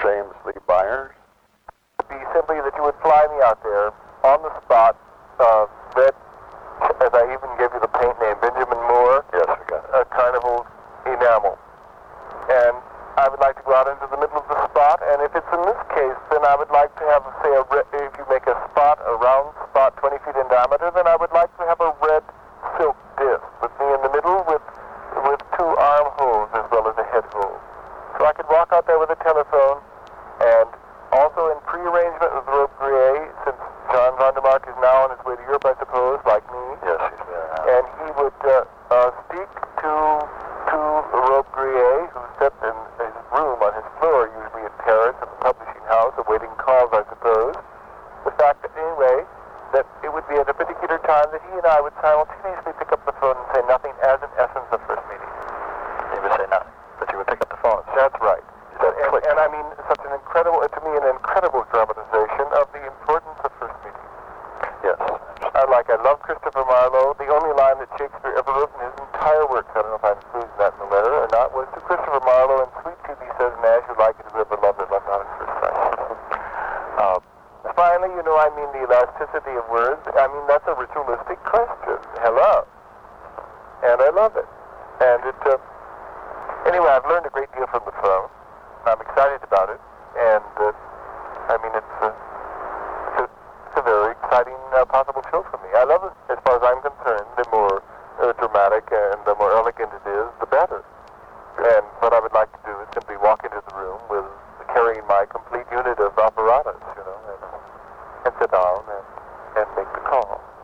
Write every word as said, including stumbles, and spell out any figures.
James Lee Byers. It would be simply that you would fly me out there on the spot, uh, red, as I even gave you the paint name, Benjamin Moore. Yes, we got it. Uh, Carnival enamel. And I would like to go out into the middle of the spot, and if it's in this case, then I would like to have, say, a re- if you make a spot, a round spot twenty feet in diameter, then I would like to have a red silk disc with me in the middle with with two armholes as well as a head hole. So I could walk out there with a telephone, and also in pre-arrangement with Robe Grier, since John Vandermark is now on his way to Europe, I suppose, like me. Yes, he's there now. And he would uh, uh, speak to to Robe Grier, who sat in his room on his floor, usually in Paris, at the publishing house, awaiting calls, I suppose. The fact that, anyway, that it would be at a particular time that he and I would simultaneously pick up the phone and say nothing as in essence of first meeting. He would say nothing, but you would pick up the phone. That's right. That And, click. and I mean, such an incredible, to me, an incredible dramatization of the importance of first meeting. Yes. I like, I love Christopher Marlowe. The only line that Shakespeare ever wrote in his entire works, I don't know if I'm including that in the letter or not, was to Christopher Marlowe, and sweet to be says, and as you like it, whoever loved it, loved not at first sight. uh, finally, you know, I mean, the elasticity of words, I mean, that's a ritualistic question. Hello. And I love it. And it, uh, anyway, I've learned a great deal from the phone. I'm excited about it. And, uh, I mean, it's, uh, it's, a, it's a very exciting uh, possible show for me. I love it. As far as I'm concerned, the more uh, dramatic and the more elegant it is, the better. And what I would like to do is simply walk into the room with carrying my complete unit of apparatus, you know, and, and sit down and, and make the call.